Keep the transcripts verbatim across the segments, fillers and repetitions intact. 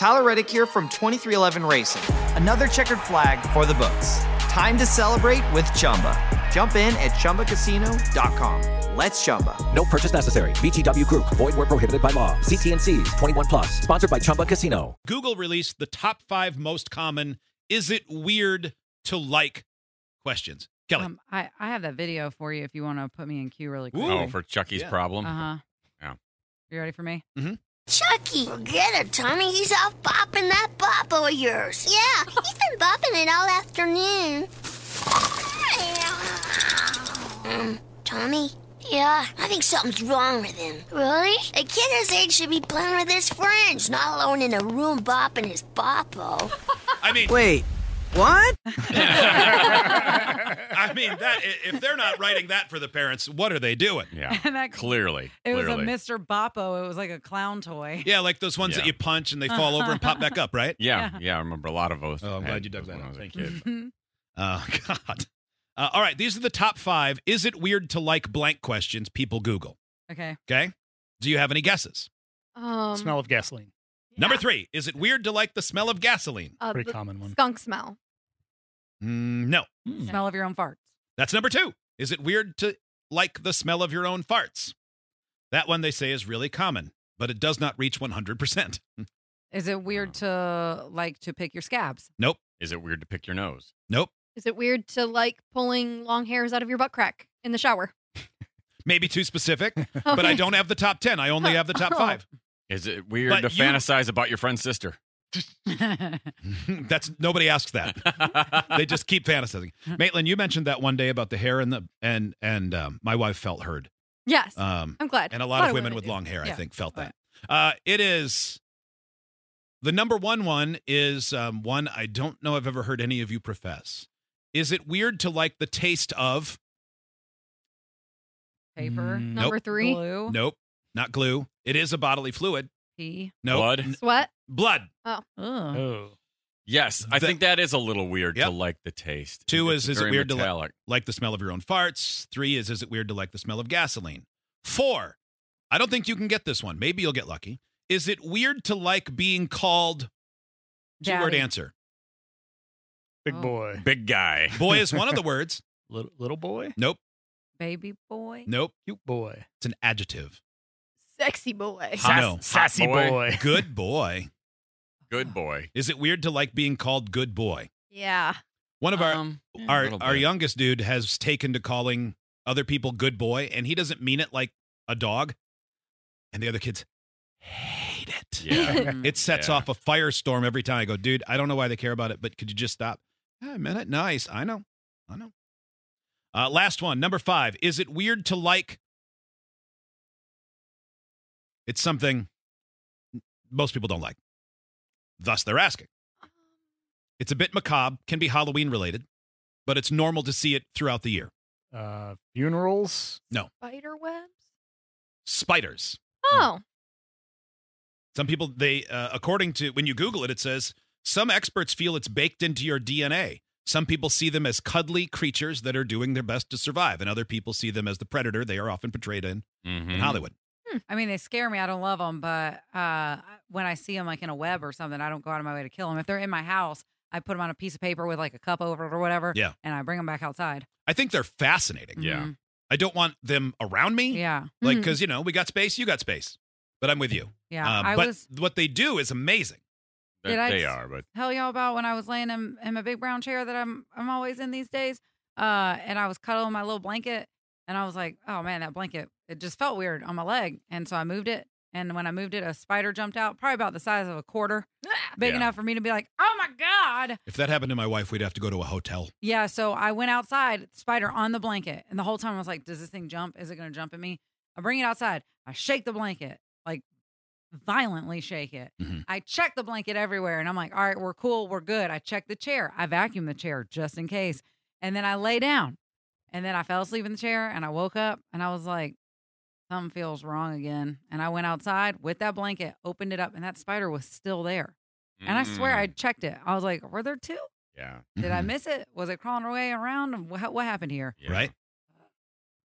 Tyler Reddick here from twenty-three eleven Racing. Another checkered flag for the books. Time to celebrate with Chumba. Jump in at Chumba Casino dot com. Let's Chumba. No purchase necessary. V G W Group. Void where prohibited by law. See T N Cs. twenty-one plus. Sponsored by Chumba Casino. Google released the top five most common "is it weird to like" questions. Kelly. Um, I, I have that video for you if you want to put me in queue really quick. Oh, for Chucky's Yeah. problem? Uh-huh. Yeah. You ready for me? Mm-hmm. Chucky, forget it, Tommy. He's off bopping that boppo of yours. Yeah, he's been bopping it all afternoon. Um, Tommy? Yeah, I think something's wrong with him. Really? A kid his age should be playing with his friends, not alone in a room bopping his boppo. I mean, Wait, what? I mean that if they're not writing that for the parents, what are they doing? Yeah. And that- Clearly. It was clearly. a Mister Boppo. It was like a clown toy. Yeah, like those ones Yeah. that you punch and they fall over and pop back up, right? Yeah, yeah, I remember a lot of those. Oh, I'm had glad you dug those that when I out. was a Thank kid. Mhm. Oh, God. Uh, all right, these are the top five. Is it weird to like blank questions people Google? Okay. Okay. Do you have any guesses? Um, Smell of gasoline. Number yeah. three, is it weird to like the smell of gasoline? Uh, Pretty the common one. skunk smell. Mm, no. Smell of your own farts. That's number two. Is it weird to like the smell of your own farts? That one they say is really common, but it does not reach one hundred percent. Is it weird to like to pick your scabs? Nope. Is it weird to pick your nose? Nope. Is it weird to like pulling long hairs out of your butt crack in the shower? Maybe too specific, but I don't have the top ten. I only have the top five. Is it weird But to you- fantasize about your friend's sister? That's nobody asks that. They just keep fantasizing. Maitland, you mentioned that one day about the hair and the and and um, my wife felt heard. Yes. Um, I'm glad. and a lot Glad of women I with do. long hair, I Yeah. think, felt Right. that. Uh, it is the number one one is um, one I don't know I've ever heard any of you profess. Is it weird to like the taste of? Paper. Mm, Number Nope. three. Glue. Nope, not glue. It is a bodily fluid. Pee. No, Blood? Sweat. blood. Ugh. Oh. Yes, I The- think that is a little weird Yep. to like the taste. Two It's is, is it very weird to like, metallic. like the smell of your own farts? Three is, is it weird to like the smell of gasoline? Four, I don't think you can get this one. Maybe you'll get lucky. Is it weird to like being called? Two-word Daddy. answer. Big Oh. boy. Big guy. Boy is one of the words. Little, little boy. Nope. Baby boy. Nope. Cute boy. It's an adjective. Sexy boy. Hot- No. hot Sassy boy. Good boy. Good boy. Is it weird to like being called good boy? Yeah. One of our Um, yeah, a our little our bit. youngest dude has taken to calling other people good boy, and he doesn't mean it like a dog. And the other kids hate it. Yeah. Mm. It sets Yeah. off a firestorm every time. I go, dude, I don't know why they care about it, but could you just stop? Yeah, I meant it nice. I know. I know. Uh, last one, number five. Is it weird to like? It's something most people don't like. Thus, they're asking. It's a bit macabre, can be Halloween related, but it's normal to see it throughout the year. Uh, funerals. Spider webs. Spiders. Oh. Some people, they, uh, according to when you Google it, it says some experts feel it's baked into your D N A. Some people see them as cuddly creatures that are doing their best to survive, and other people see them as the predator they are often portrayed in Mhm. in Hollywood. I mean, they scare me. I don't love them, but uh, when I see them like in a web or something, I don't go out of my way to kill them. If they're in my house, I put them on a piece of paper with like a cup over it or whatever. Yeah. And I bring them back outside. I think they're fascinating. Yeah. Mhm. I don't want them around me. Yeah. Like, Mhm. because, you know, we got space, you got space. But I'm with you. Yeah. Um, I but was what they do is amazing. That Did I they t- are, but tell y'all about when I was laying in, in my big brown chair that I'm I'm always in these days. Uh, and I was cuddling my little blanket, and I was like, oh man, that blanket, it just felt weird on my leg. And so I moved it. And when I moved it, a spider jumped out, probably about the size of a quarter, big Yeah. enough for me to be like, oh my God. If that happened to my wife, we'd have to go to a hotel. Yeah, so I went outside, spider on the blanket, and the whole time I was like, does this thing jump? Is it going to jump at me? I bring it outside. I shake the blanket, like violently shake it. Mhm. I check the blanket everywhere, and I'm like, all right, we're cool. We're good. I check the chair. I vacuum the chair just in case. And then I lay down, and then I fell asleep in the chair, and I woke up, and I was like, something feels wrong again. And I went outside with that blanket, opened it up, and that spider was still there. And I swear I Mm, checked it. I was like, were there two? yeah. Did I Mhm. miss it? Was it crawling away around? What, what happened here? Yeah. Right?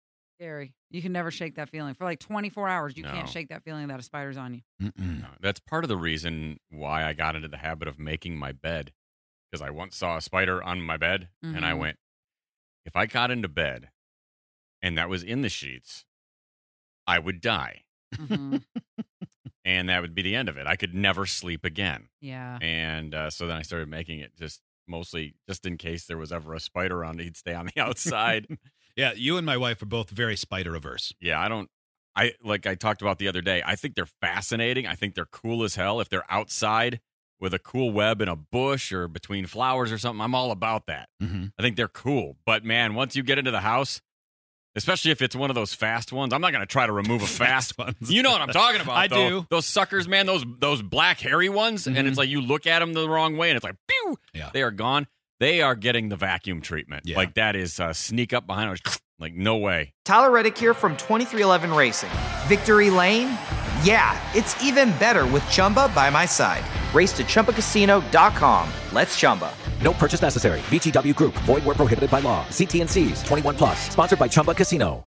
Scary. You can never shake that feeling. For like twenty-four hours, you No. can't shake that feeling that a spider's on you. Mm-mm. No, that's part of the reason why I got into the habit of making my bed. Because I once saw a spider on my bed, and I Mhm. went, if I got into bed and that was in the sheets, I would die. hmm And that would be the end of it. I could never sleep again. Yeah. And uh, so then I started making it just mostly just in case there was ever a spider on, he'd stay on the outside. Yeah, you and my wife are both very spider averse. Yeah, I don't. I like I talked about the other day. I think they're fascinating. I think they're cool as hell. If they're outside with a cool web in a bush or between flowers or something, I'm all about that. Mm-hmm. I think they're cool. But man, once you get into the house, especially if it's one of those fast ones, I'm not going to try to remove a fast ones. You know what I'm talking about? I though. do. Those suckers, man. Those those black hairy ones, and Mhm. it's like you look at them the wrong way, and it's like, pew. Yeah. They are gone. They are getting the vacuum treatment. Yeah. Like that is uh, sneak up behind us. Like no way. Tyler Reddick here from twenty-three eleven Racing. Victory Lane? Yeah, it's even better with Chumba by my side. Race to Chumba Casino dot com. Let's Chumba. No purchase necessary. V G W Group. Void where prohibited by law. See T and C's. twenty-one plus. Sponsored by Chumba Casino.